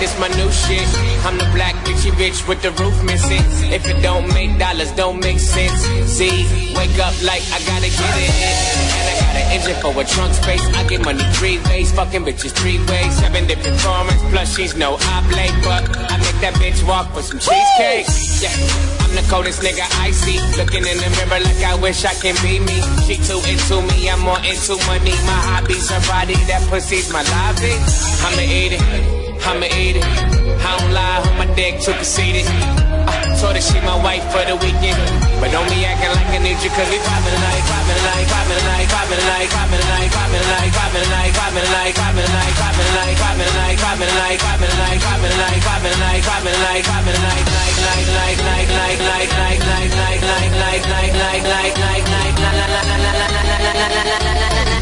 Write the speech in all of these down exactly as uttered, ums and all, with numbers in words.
this my new shit. I'm the black bitchy bitch with the roof missing. If it don't make dollars, don't make sense. See, wake up like I gotta get it. And I got an engine for a trunk space. I get money three ways, fucking bitches three ways. Seven different formats, plus she's no oblate. But I make that bitch walk for some cheesecake. Yeah, I'm the coldest nigga I see. Looking in the mirror like I wish I can be me. She too into me, I'm more into money. My hobby's her body, that pussy's my lobby. I'ma eat it, I'ma eat it. I don't lie, on my dick too conceited. I told her she my wife for the weekend, but don't be acting like I need you, cause we poppin' like, poppin' like, poppin' like, poppin' like, poppin' like, poppin' like, poppin' like, poppin' like, poppin' like, poppin' like, poppin' like, poppin' like, poppin' like, poppin' like, poppin' like, poppin' like, poppin' like, like, like, like, like, like, like, like, like, like, like, like, like, like, like, like, like, la la la la la la la la la la la la.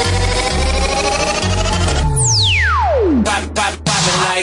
Pop, pop, poppin' like.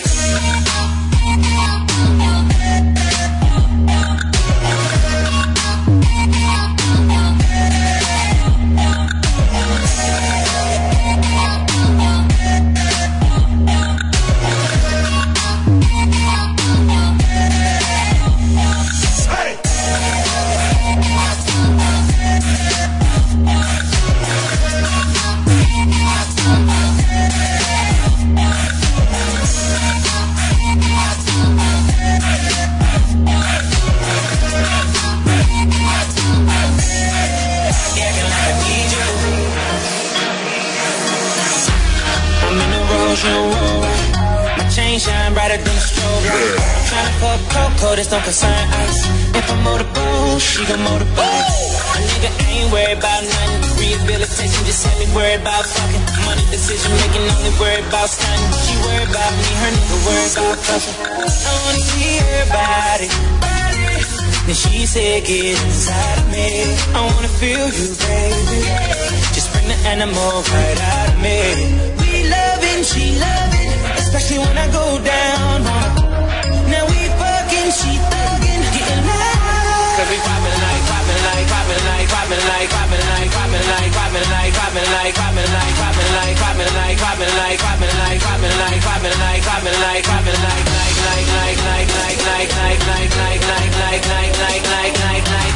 My chain shine brighter than a strobe light. I'm tryna fuck Coco, this don't concern ice. If I'm motorboat, she gon' motorboat. A nigga ain't worried about nothing. Rehabilitation just had me worried about fucking. Money decision making, only worried about stunning. She worried about me, her nigga worried about fucking. I wanna see her body. Then she said, get inside of me. I wanna feel you, baby. Just bring the animal right out of me. We loving, she loving, especially when I go down. Now we fucking, she thugging, getting loud. Cause we poppin' like, poppin' like, poppin' like, poppin' like, poppin' like, poppin' like, poppin' like, poppin' like, poppin' like, poppin' like, poppin' like, poppin' like, poppin' like, poppin' like, poppin' like, poppin' like, poppin' like, like, like, like, like, like, like, like, like, like, like, like, like, like, like, like, like,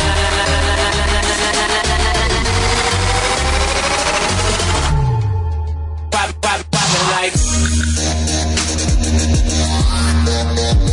pop, pop, poppin' like.